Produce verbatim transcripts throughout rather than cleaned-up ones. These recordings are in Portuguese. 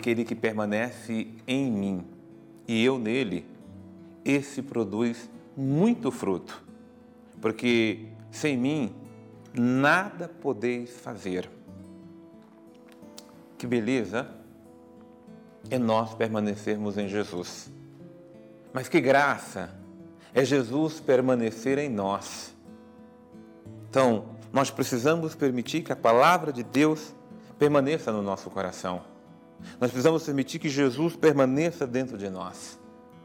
aquele que permanece em mim e eu nele, esse produz muito fruto, porque sem mim nada podeis fazer. Que beleza é nós permanecermos em Jesus. Mas que graça é Jesus permanecer em nós. Então, nós precisamos permitir que a palavra de Deus permaneça no nosso coração. Nós precisamos permitir que Jesus permaneça dentro de nós,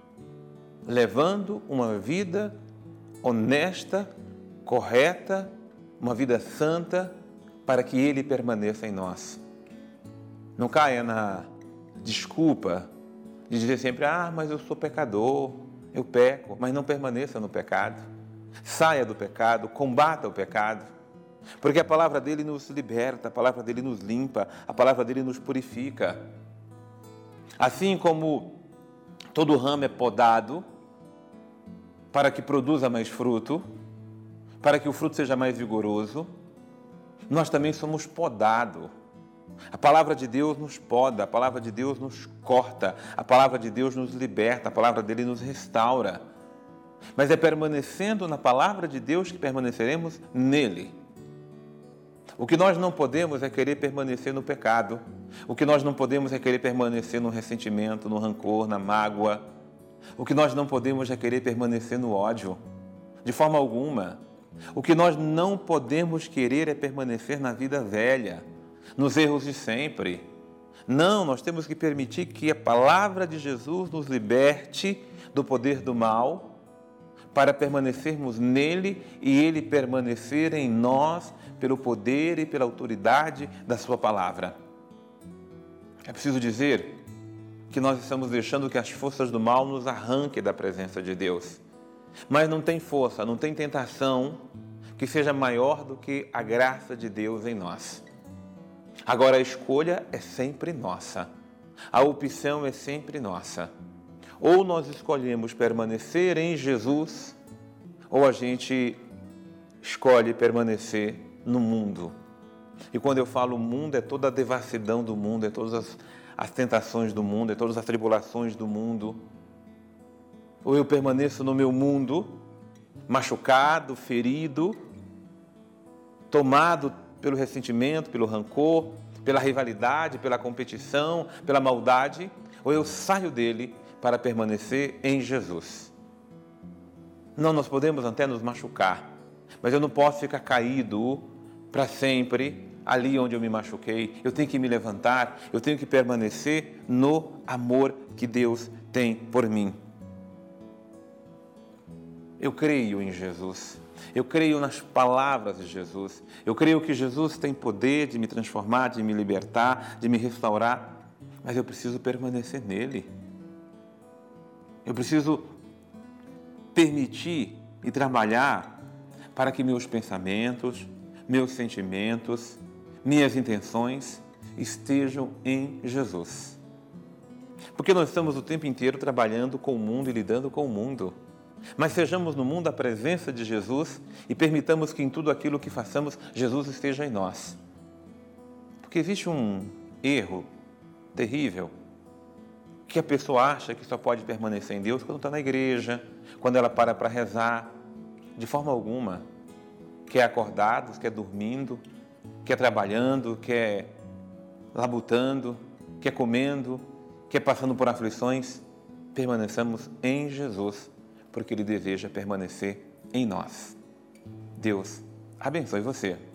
levando uma vida honesta, correta, uma vida santa, para que Ele permaneça em nós. Não caia na desculpa de dizer sempre, ah, mas eu sou pecador, eu peco, mas não permaneça no pecado. Saia do pecado, combata o pecado, porque a palavra dele nos liberta, a palavra dele nos limpa, a palavra dele nos purifica. Assim como todo ramo é podado para que produza mais fruto, para que o fruto seja mais vigoroso, nós também somos podados. A palavra de Deus nos poda, a palavra de Deus nos corta, a palavra de Deus nos liberta, a palavra dele nos restaura. Mas é permanecendo na palavra de Deus que permaneceremos nele. O que nós não podemos é querer permanecer no pecado. O que nós não podemos é querer permanecer no ressentimento, no rancor, na mágoa. O que nós não podemos é querer permanecer no ódio, de forma alguma. O que nós não podemos querer é permanecer na vida velha, nos erros de sempre. Não, nós temos que permitir que a palavra de Jesus nos liberte do poder do mal, para permanecermos nele e ele permanecer em nós pelo poder e pela autoridade da sua palavra. É preciso dizer que nós estamos deixando que as forças do mal nos arranquem da presença de Deus. Mas não tem força, não tem tentação que seja maior do que a graça de Deus em nós. Agora a escolha é sempre nossa, a opção é sempre nossa. Ou nós escolhemos permanecer em Jesus, ou a gente escolhe permanecer no mundo. E quando eu falo mundo, é toda a devassidão do mundo, é todas as, as tentações do mundo, é todas as tribulações do mundo. Ou eu permaneço no meu mundo, machucado, ferido, tomado pelo ressentimento, pelo rancor, pela rivalidade, pela competição, pela maldade, ou eu saio dele para permanecer em Jesus. Não, nós podemos até nos machucar, mas eu não posso ficar caído para sempre ali onde eu me machuquei. Eu tenho que me levantar, eu tenho que permanecer no amor que Deus tem por mim. Eu creio em Jesus, eu creio nas palavras de Jesus, eu creio que Jesus tem poder de me transformar, de me libertar, de me restaurar, mas eu preciso permanecer nele. Eu preciso permitir e trabalhar para que meus pensamentos, meus sentimentos, minhas intenções estejam em Jesus. Porque nós estamos o tempo inteiro trabalhando com o mundo e lidando com o mundo. Mas sejamos no mundo a presença de Jesus e permitamos que em tudo aquilo que façamos, Jesus esteja em nós. Porque existe um erro terrível, que a pessoa acha que só pode permanecer em Deus quando está na igreja, quando ela para para rezar, de forma alguma. Quer acordado, quer dormindo, quer trabalhando, quer labutando, quer comendo, quer passando por aflições. Permaneçamos em Jesus, porque Ele deseja permanecer em nós. Deus abençoe você.